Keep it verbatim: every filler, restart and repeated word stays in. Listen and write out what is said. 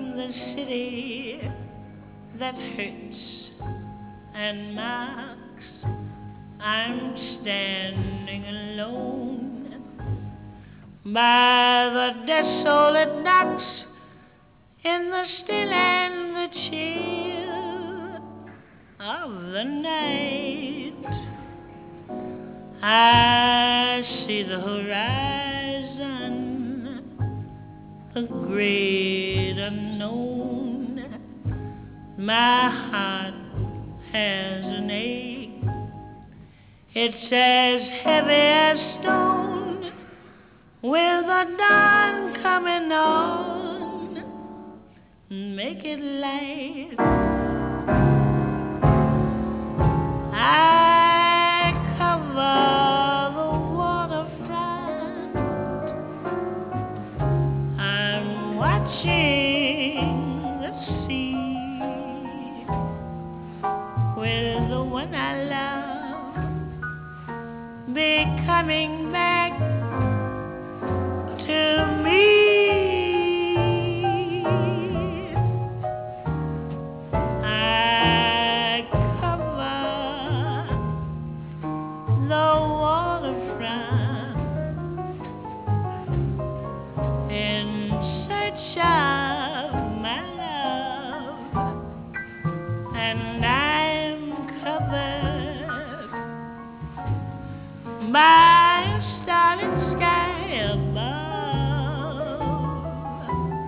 from the city that hurts and mocks, I'm standing alone by the desolate docks in the still and the chill of the night. I see the horizon, the great unknown. My heart has an ache, it's as heavy as stone. With the dawn coming on, make it light. I cover the waterfront, I'm watching the sea with the one I love becoming bad.